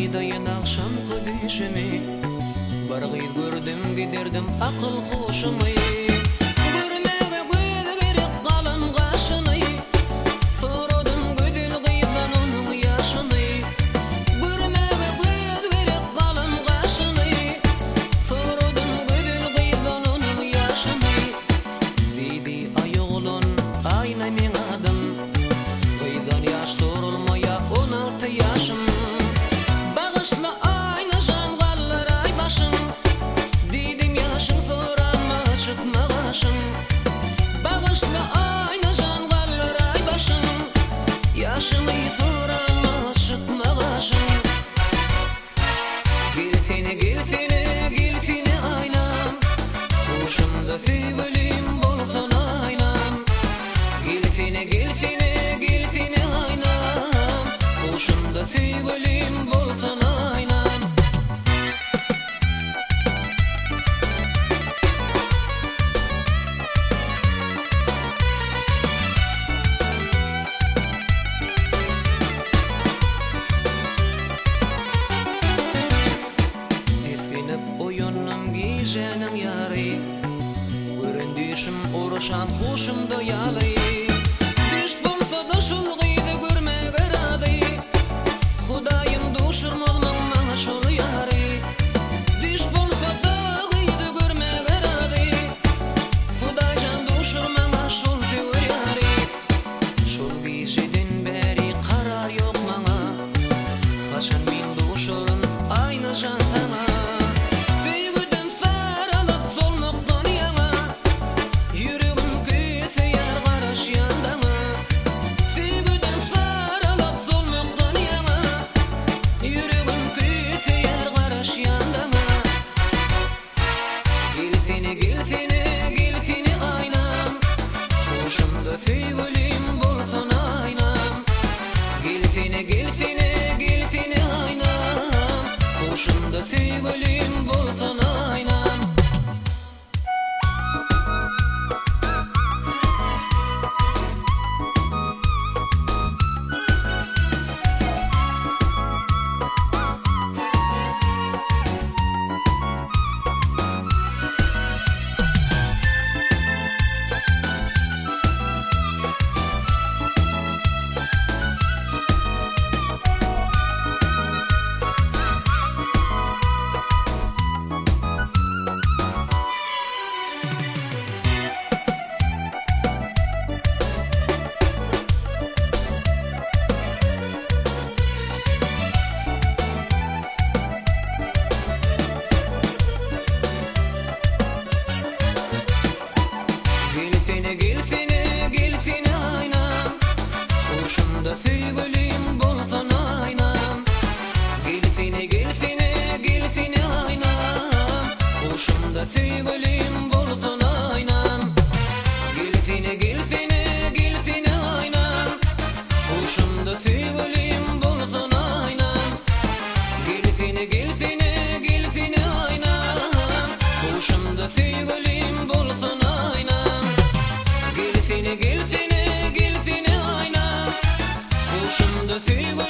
Aydayan akşam kılışımı Bargıyı gördüm giderdim akıl hoşumu Görmege göz gerek kalın kaşını Soradım gözül kıydan onun yaşını Görmege göz gerek kalın kaşını Soradım gözül kıydan onun yaşını Dedi ay oğlun ayna men adam Kıydan yaş sorulmaya 16 yaşım Bağışla ayna jangallar ay başım Dedim yaşın soranmaz çıkma başım Bağışla ayna jangallar ay başım Yaşını soranmaz çıkma başım Gilsene gilsene gilsene aynam Kuşumda sügülüm bolsan aynam Gilsene gilsene gilsene aynam Kuşumda sügülüm bolsan aynam Eskinip oyunum gijenim yari Göründüşüm uğraşan kuşumda yalı Düş bolsa da şul gıydı görmek eradı Hudayım duşurmalman bana şol yari Düş bolsa da gıydı görmek eradı Hudaycan duşurmana şol figur yari Şol gijeden beri karar yok bana Kaçan min duşurun ayna jan sana Süygüden saralıp solmuktan yana Yüreğim küyse yar garaş yandana Süygüden saralıp solmuktan yana Yüreğim küyse yar garaş yandana Gilsene gilsene gilsene aynam Kuşumda süygülüm bolsan aynam Gilsene gilsene gilsene aynam Kuşumda süygülüm bolsan aynam Gilsene gilsene gilsene aynam Kuşumda süygülüm bolsan aynam Gilsene gilsene gilsene aynam Kuşumda süygülüm bolsan aynam Gilsene gilsene gilsene aynam Kuşumda süygülüm bolsan aynam Gilsene gilsene gilsene aynam Kuşumda süygülüm bolsan aynam Gilsene gilsene gilsene aynam Kuşumda süygülüm